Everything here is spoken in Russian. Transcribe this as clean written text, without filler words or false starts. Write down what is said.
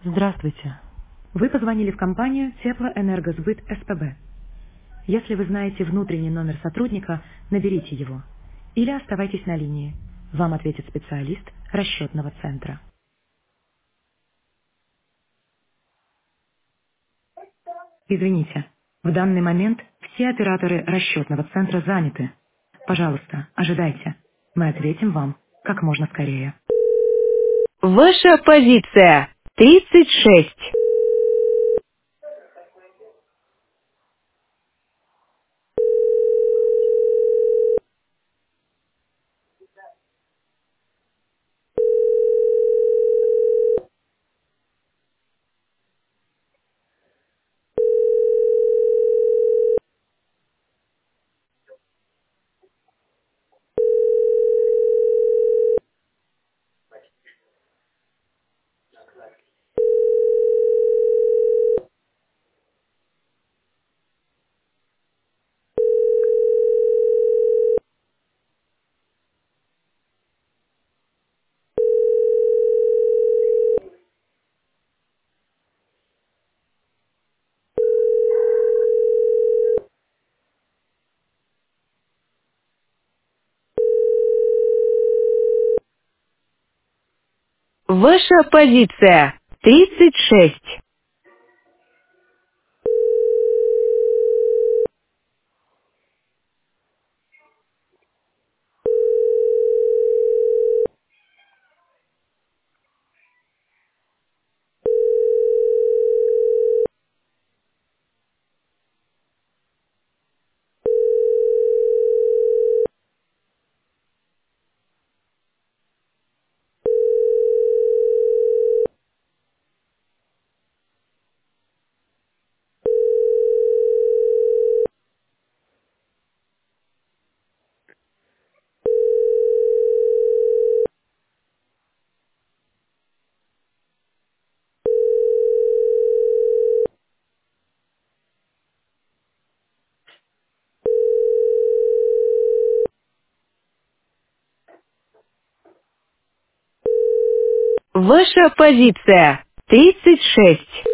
Здравствуйте. Вы позвонили в компанию Теплоэнергосбыт СПБ. Если вы знаете внутренний номер сотрудника, наберите его. Или оставайтесь на линии. Вам ответит специалист расчетного центра. Извините, в данный момент все операторы расчетного центра заняты. Пожалуйста, ожидайте. Мы ответим вам как можно скорее. Ваша позиция 36. Ваша позиция 36. Ваша позиция 36.